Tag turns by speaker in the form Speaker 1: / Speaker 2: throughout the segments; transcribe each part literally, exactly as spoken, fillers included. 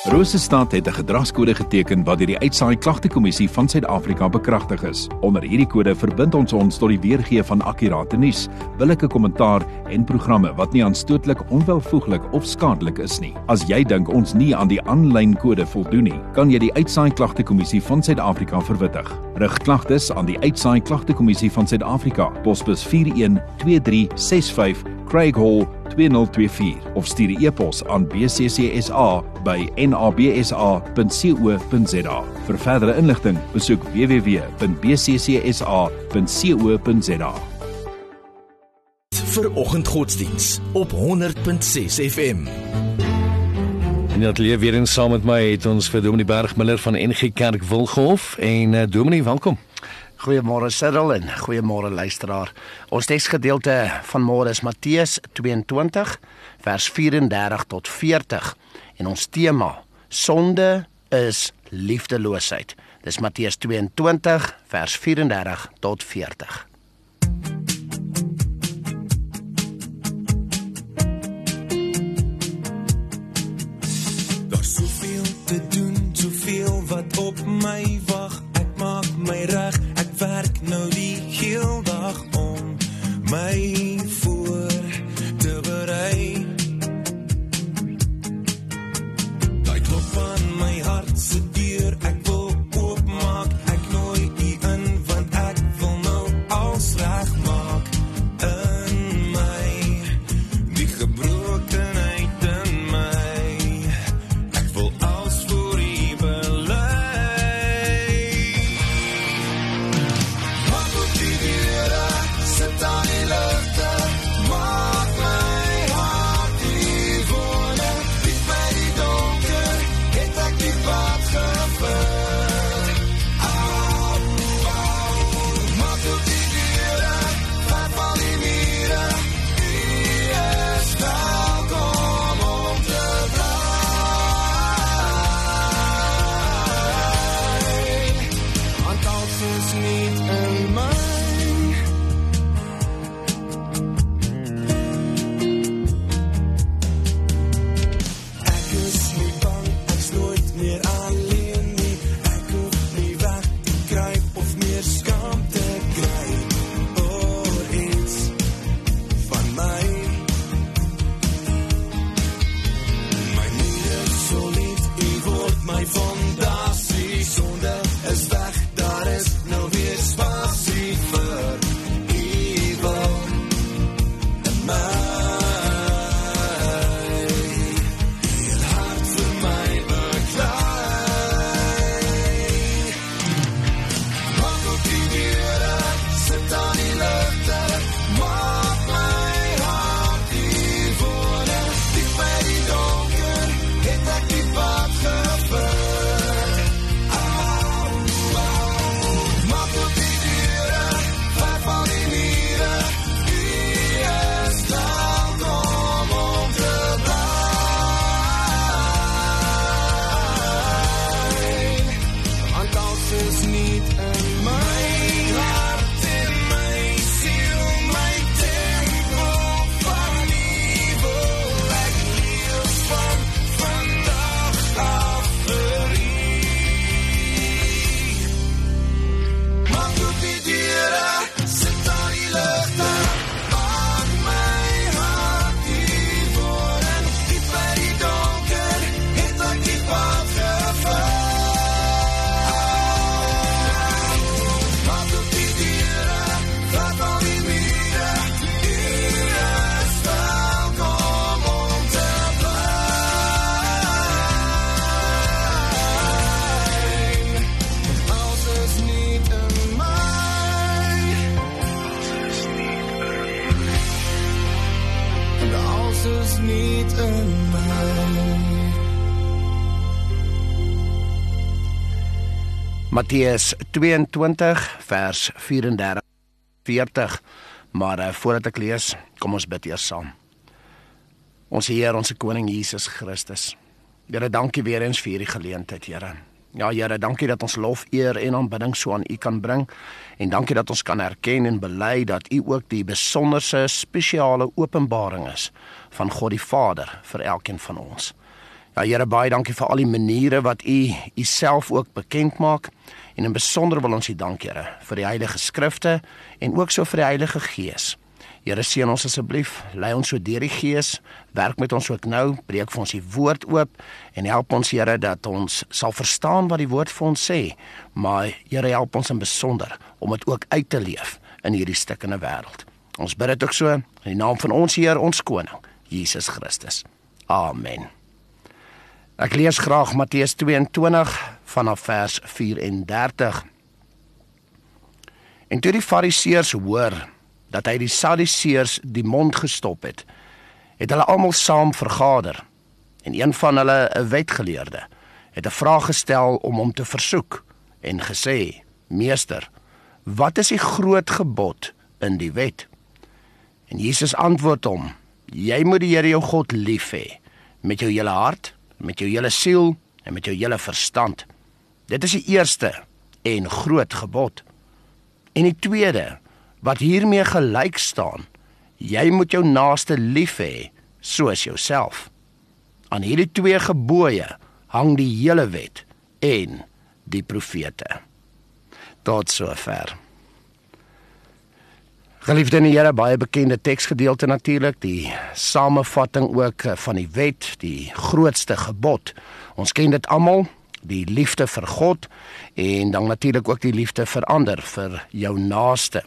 Speaker 1: Rosestad het 'n gedragskode geteken wat deur die Uitsaai Klagtekommissie van Suid-Afrika bekragtig is. Onder hierdie kode verbind ons ons tot die weergee van akkurate nuus, billike kommentaar en programme wat nie aanstootlik, onwelvoeglik of skadelik is nie. As jy dink ons nie aan die aanlyn kode voldoen nie, kan jy die Uitsaai Klagtekommissie van Suid-Afrika verwittig. Rig klagtes aan die Uitsaai Klagtekommissie van Suid-Afrika, posbus vier een twee drie ses vyf, Craig Hall twee nul twee vier of stuur 'n e-pos aan b c c s a by n a b s a punt co punt z a. Vir verdere inligting, besoek w w w punt b c c s a punt co punt z a.
Speaker 2: Vir oggendgodsdiens op honderd punt ses F M.
Speaker 3: En die atelier weer eens saam met my het ons vir Dominee Bergmiller van N G Kerk Wilgenhof. En uh, Dominee, welkom.
Speaker 4: Goeiemôre Cyril en goeiemôre luisteraar. Ons teksgedeelte van môre is Matteus tweeëntwintig vers vyf en dertig tot veertig en ons tema sonde is liefdeloosheid. Dis Matteus tweeëntwintig vers vyf en dertig tot veertig.
Speaker 5: Daar's soveel te doen, soveel wat op my wag. Ek maak my reg. Werk nou die heel dag om my voor te berei. Daai klop aan my hart se deur, ek wil oopmaak, ek nooi u in, want ek wil nou alles regmaak in my, die gebrokenheid in my, ek wil alles voor u belei.
Speaker 4: Matteus tweeëntwintig vers vyf en dertig tot veertig. Maar uh, voordat ek lees, kom ons bid eers saam. Ons Heer, ons Koning Jesus Christus. Here, dankie weer eens vir hierdie geleentheid, Here. Ja, Here, dankie dat ons lof, eer en aanbidding so aan U kan bring. En dankie dat ons kan erken en bely dat U ook die besonderse, spesiale openbaring is van God die Vader vir elkeen van ons. Ja, Here, baie dankie vir al die maniere wat U U self ook bekend maak. En in besonder wil ons U dank, Here, vir die Heilige Skrifte en ook so vir die Heilige Gees. Here, seën ons asseblief, lei ons so deur die Gees, werk met ons ook nou, breek vir ons die woord oop en help ons, Here, dat ons sal verstaan wat die woord vir ons sê, maar Here, help ons in besonder om dit ook uit te leef in hierdie stikkende wêreld. Ons bid dit ook so in die naam van ons Heer, ons Koning, Jesus Christus. Amen. Ek lees graag Matteus twee-en-twintig vanaf vers vyf en dertig. En toe die Fariseërs hoor dat hy die Sadduseërs die mond gestop het, het hulle almal saam vergader. En een van hulle, 'n wetgeleerde, het 'n vraag gestel om hom te versoek en gesê: "Meester, wat is die groot gebod in die wet?" En Jesus antwoord hom: "Jy moet die Here jou God lief hê, met jou hele hart, met jou hele siel en met jou hele verstand. Dit is die eerste en groot gebod. En die tweede, wat hiermee gelyk staan, jy moet jou naaste lief hê soos jouself. Aan hierdie twee gebooie hang die hele wet en die profete." Tot sover. Geliefde in die Here, baie bekende teksgedeelte natuurlik, die samevatting ook van die wet, die grootste gebod. Ons ken dit almal, die liefde vir God en dan natuurlik ook die liefde vir ander, vir jou naaste.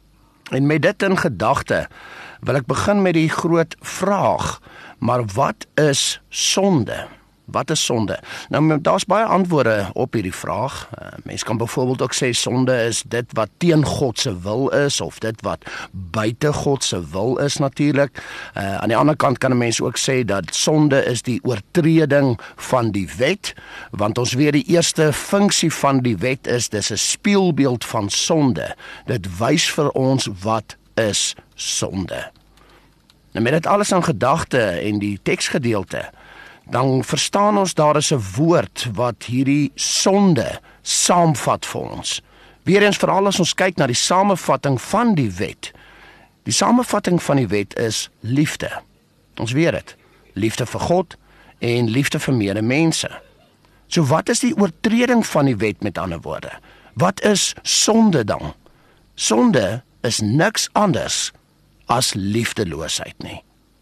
Speaker 4: En met dit in gedagte wil ek begin met die groot vraag, maar wat is sonde? Wat is sonde? Nou, daar's baie antwoorde op hierdie vraag. Uh, mens kan byvoorbeeld ook sê sonde is dit wat teen God se wil is, of dit wat buite God se wil is natuurlik. Uh, aan die ander kant kan 'n mens ook sê dat sonde is die oortreding van die wet, want ons weet die eerste funksie van die wet is, dis 'n spieelbeeld van sonde. Dit wys vir ons wat is sonde. Nou met dit alles in gedagte en die teksgedeelte, dan verstaan ons daar is 'n woord wat hierdie sonde saamvat vir ons. Weereens veral as ons kyk na die samevatting van die wet. Die samevatting van die wet is liefde. Ons weet dit. Liefde vir God en liefde vir medemense. So wat is die oortreding van die wet met ander woorde? Wat is sonde dan? Sonde is niks anders as liefdeloosheid nie.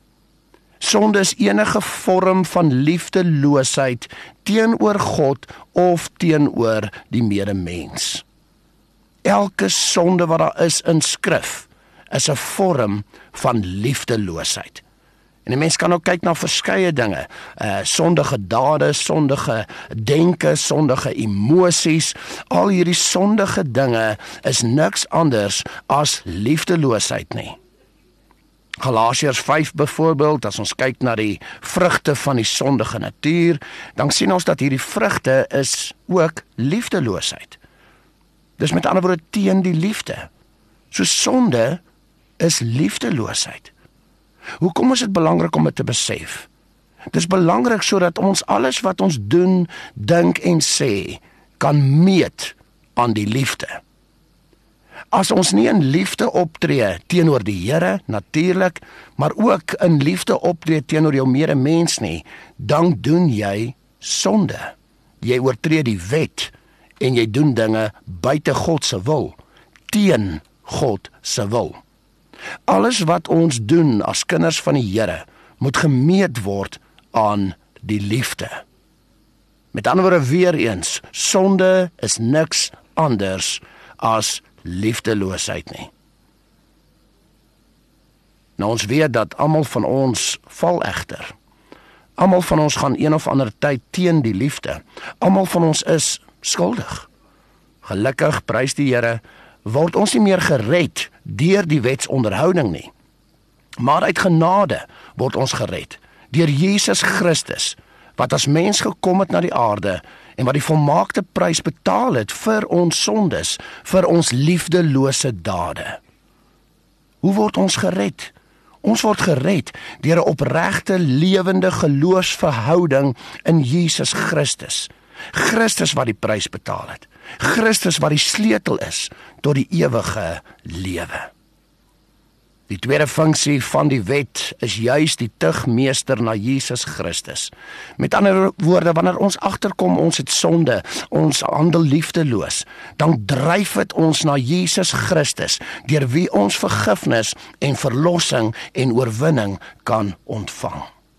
Speaker 4: Sonde is enige vorm van liefdeloosheid teenoor God of teenoor die medemens. Elke sonde wat daar is in skrif is 'n vorm van liefdeloosheid. En 'n mens kan ook kyk na verskeie dinge, uh, sondige dade, sondige denke, sondige emosies. Al hierdie sondige dinge is niks anders as liefdeloosheid nie. Galasiërs vyf byvoorbeeld, as ons kyk na die vrugte van die sondige natuur, dan sien ons dat hierdie vrugte is ook liefdeloosheid. Dis met ander woorde teen die liefde. So sonde is liefdeloosheid. Hoekom is dit belangrik om dit te besef? Dit is belangrik sodat ons alles wat ons doen, dink en sê, kan meet aan die liefde. As ons nie in liefde optree teenoor die Here, natuurlik, maar ook in liefde optree teenoor jou medemens nie, dan doen jy sonde. Jy oortree die wet en jy doen dinge buite God se wil, teen God se wil. Alles wat ons doen as kinders van die Here, moet gemeet word aan die liefde. Met ander woorde weer eens, sonde is niks anders as liefdeloosheid nie. Nou ons weet dat almal van ons val egter. Almal van ons gaan een of ander tyd teen die liefde. Almal van ons is skuldig. Gelukkig, prys die Here, word ons nie meer gered deur die wetsonderhouding nie. Maar uit genade word ons gered deur Jesus Christus, wat as mens gekom het na die aarde en wat die volmaakte prys betaal het vir ons sondes, vir ons liefdelose dade. Hoe word ons gered? Ons word gered deur 'n opregte, lewende geloofsverhouding in Jesus Christus. Christus wat die prys betaal het. Christus wat die sleutel is tot die ewige lewe. Die tweede funksie van die wet is juis die tugmeester na Jesus Christus. Met ander woorde, wanneer ons agterkom ons het sonde, ons handel liefdeloos, dan dryf dit ons na Jesus Christus, deur wie ons vergifnis en verlossing en oorwinning kan ontvang.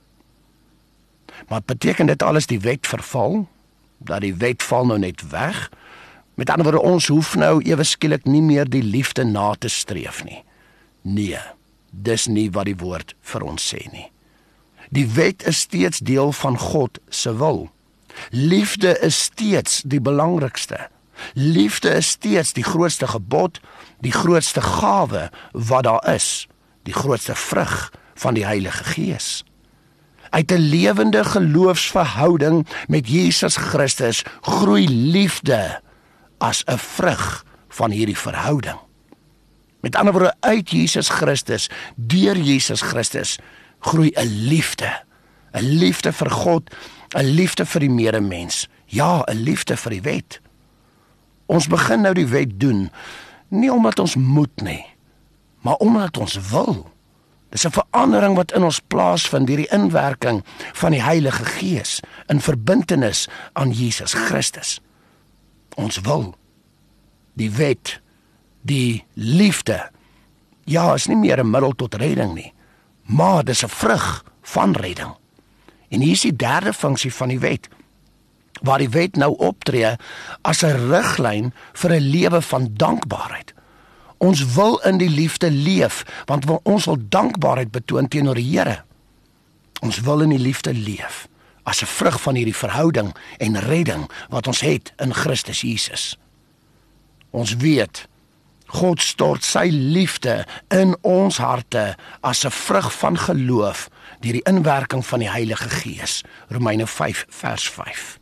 Speaker 4: Maar beteken dit alles die wet verval? Dat die wet val nou net weg? Met ander woorde, ons hoef nou ewe skielik nie meer die liefde na te streef nie. Nee, dis nie wat die woord vir ons sê nie. Die wet is steeds deel van God se wil. Liefde is steeds die belangrikste. Liefde is steeds die grootste gebod, die grootste gawe wat daar is, die grootste vrug van die Heilige Gees. Uit 'n lewende geloofsverhouding met Jesus Christus groei liefde as 'n vrug van hierdie verhouding. Met ander woorde, uit Jesus Christus, deur Jesus Christus, groei 'n liefde. 'n Liefde vir God, 'n liefde vir die medemens. Ja, 'n liefde vir die wet. Ons begin nou die wet doen, nie omdat ons moet nie, maar omdat ons wil. Dis 'n verandering wat in ons plaasvind deur die inwerking van die Heilige Gees in verbintenis aan Jesus Christus. Ons wil. Die wet, die liefde, ja, is nie meer 'n middel tot redding nie, maar dis 'n vrug van redding. En hier is die derde funksie van die wet, waar die wet nou optree as 'n riglyn vir 'n lewe van dankbaarheid. Ons wil in die liefde leef, want ons wil dankbaarheid betoon teenoor die Here. Ons wil in die liefde leef, as 'n vrug van hierdie verhouding en redding wat ons het in Christus Jesus. Ons weet, God stort sy liefde in ons harte as 'n vrug van geloof deur die inwerking van die Heilige Gees. Romeine vyf vers vyf.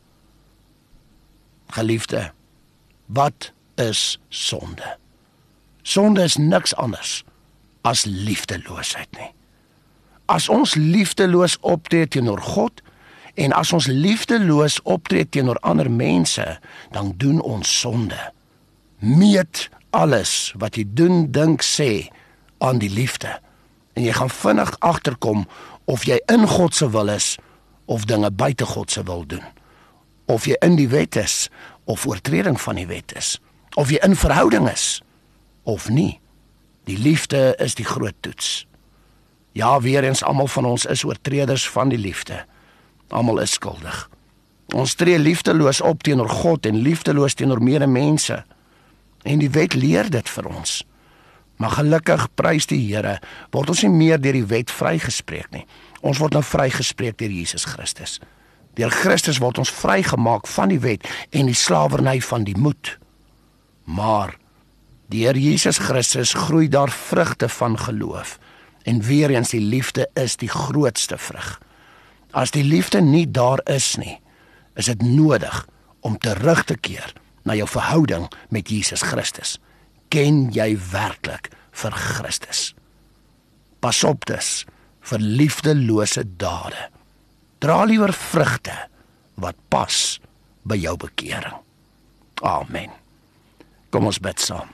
Speaker 4: Geliefde, wat is sonde? Sonde is niks anders as liefdeloosheid nie. As ons liefdeloos optree teenoor God en as ons liefdeloos optree teenoor ander mense, dan doen ons sonde. Meet alles wat jy doen, dink, sê aan die liefde. En jy gaan vinnig agterkom of jy in God se wil is of dinge buite God se wil doen. Of jy in die wet is of oortreding van die wet is. Of jy in verhouding is of nie. Die liefde is die groot toets. Ja, weer eens, almal van ons is oortreders van die liefde. Almal is skuldig. Ons tree liefdeloos op teenoor God en liefdeloos teenoor medemense. En die wet leer dit vir ons. Maar gelukkig, prys die Here, word ons nie meer deur die wet vrygespreek nie. Ons word nou vrygespreek deur Jesus Christus. Deur Christus word ons vrygemaak van die wet en die slawerny van die moed. Maar deur Jesus Christus groei daar vrugte van geloof. En weer eens, die liefde is die grootste vrug. As die liefde nie daar is nie, is dit nodig om terug te keer na jou verhouding met Jesus Christus. Ken jy werklik vir Christus? Pas op dus vir liefdelose dade. Dra liewer vrugte wat pas by jou bekering. Amen. Kom ons bid saam.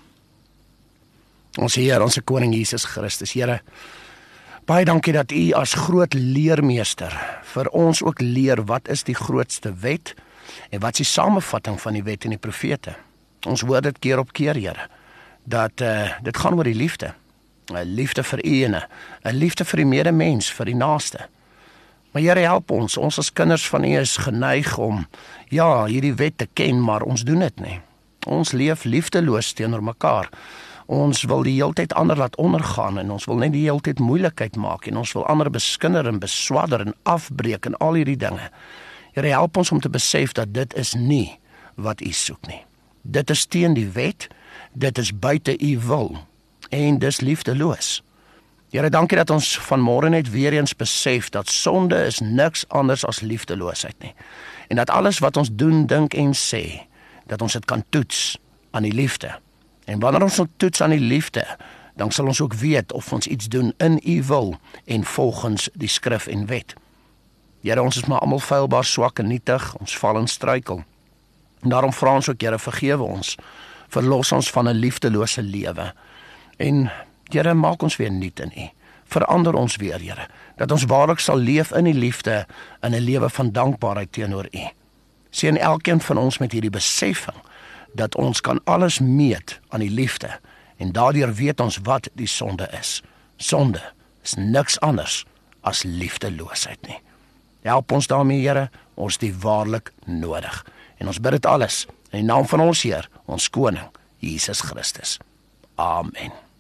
Speaker 4: Ons Heer, ons Koning Jesus Christus, Here, baie dankie dat U as groot leermeester vir ons ook leer wat is die grootste wet en wat is die samevatting van die wet en die profete. Ons hoor dit keer op keer, Here, dat uh, dit gaan oor die liefde. 'n Liefde vir U en 'n liefde vir die medemens, vir die naaste. Maar Here, help ons, ons as kinders van U is geneig om, ja, hierdie wet te ken, maar ons doen dit nie. Ons leef liefdeloos teenoor mekaar. Ons wil die heeltyd ander laat ondergaan en ons wil net die heeltyd moeilikheid maak en ons wil ander beskinder en beswadder en afbreek en al hierdie dinge. Here, help ons om te besef dat dit is nie wat U soek nie. Dit is teen die wet, dit is buite U wil en dis liefdeloos. Here, dankie dat ons vanmôre net weer eens besef dat sonde is niks anders as liefdeloosheid nie. En dat alles wat ons doen, dink en sê, dat ons dit kan toets aan die liefde. En wanneer ons toets aan die liefde, dan sal ons ook weet of ons iets doen in U wil en volgens die skrif en wet. Here, ons is maar almal feilbaar, swak en nietig, ons val en struikel. En daarom vra ons ook, Here, vergewe ons, verlos ons van 'n liefdelose lewe. En Here, maak ons weer nuut in U. Verander ons weer, Here, dat ons waarlik sal leef in die liefde, in 'n lewe van dankbaarheid teenoor U. Seën elkeen van ons met hierdie besefing, dat ons kan alles meet aan die liefde, en daardeur weet ons wat die sonde is. Sonde is niks anders as liefdeloosheid nie. Help ons daarmee, Here, ons het U waarlik nodig. En ons bid dit alles in die naam van ons Heer, ons Koning, Jesus Christus. Amen.